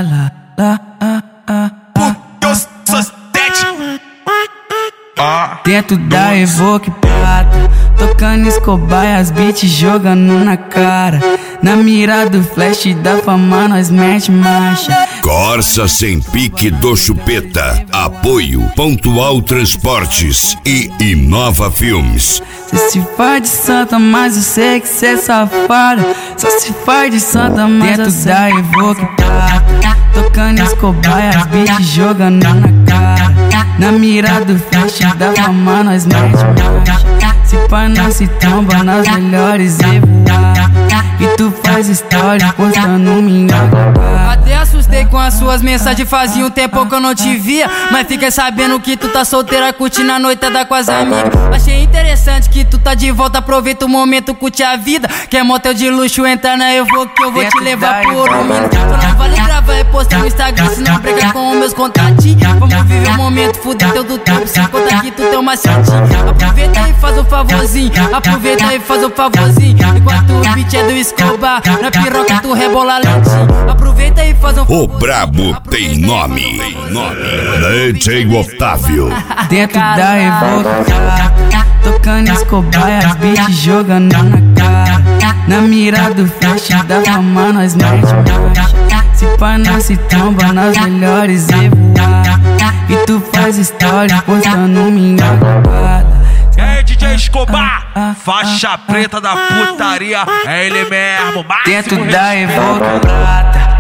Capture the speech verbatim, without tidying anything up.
lá, lá, ah, ah, ah, ah. dentro da Evoque prata, tocando Escobar e as beats jogando na cara. Na mira do flash da fama nós mete marcha. Corsa sem pique do Chupeta. Apoio Pontual Transportes e Inova Filmes. Cê se faz de santa, mas eu sei que cê é safada. Só se faz de santa, mas dentro da Evoque prata, tocando Escobar e as beats jogando na cara. Na mira do flash da fama nós mete marcha. Se pá nós se tromba nas melhores e voar. E tu faz história postando minha cara. Até assustei com as suas mensagens, fazia um tempo que eu não te via. Mas fiquei sabendo que tu tá solteira, curtindo a noitada com as amigas. Achei interessante que tu tá de volta, aproveita o momento, curte a vida. Quer motel de luxo, entra na Evoque que eu vou te levar por um minuto. Só não vale gravar e postar no Instagram, senão briga com os meus contatinhos. Vamos viver o momento, fuder teu do tempo, sem contar que tu tem uma macetinho. Aproveita e faz um favorzinho, aproveita e faz um favorzinho. Enquanto o beat é do Escobar, na piroca tu rebola lentinho. Aproveita e faz um O brabo tem nome, tem nome. D J Otávio. Dentro da Evoque prata, tocando Escobar e as beats jogando na cara. Na mira do flash da fama nós mete marcha. Se pá nós se tromba nas melhores e voar. E tu faz história postando minha roubada. É D J Escobar, faixa preta da putaria, é ele mesmo. Dentro da Evoque prata,